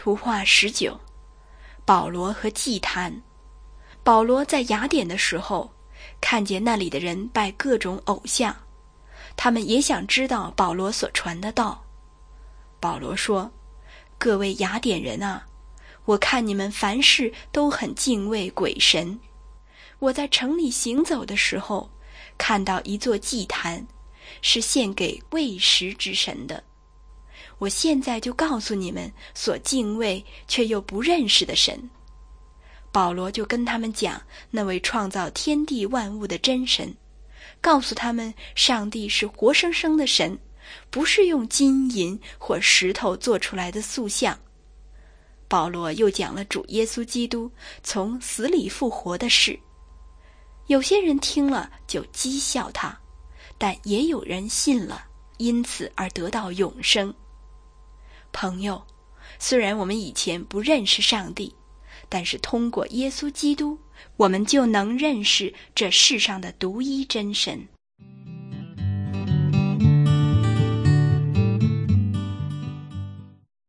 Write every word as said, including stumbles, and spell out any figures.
图画十九，保罗和祭坛。保罗在雅典的时候，看见那里的人拜各种偶像，他们也想知道保罗所传的道。保罗说：各位雅典人啊，我看你们凡事都很敬畏鬼神。我在城里行走的时候，看到一座祭坛，是献给喂食之神的。我现在就告诉你们所敬畏却又不认识的神。保罗就跟他们讲那位创造天地万物的真神，告诉他们上帝是活生生的神，不是用金银或石头做出来的塑像。保罗又讲了主耶稣基督从死里复活的事。有些人听了就讥笑他，但也有人信了，因此而得到永生。朋友，虽然我们以前不认识上帝，但是通过耶稣基督，我们就能认识这世上的独一真神。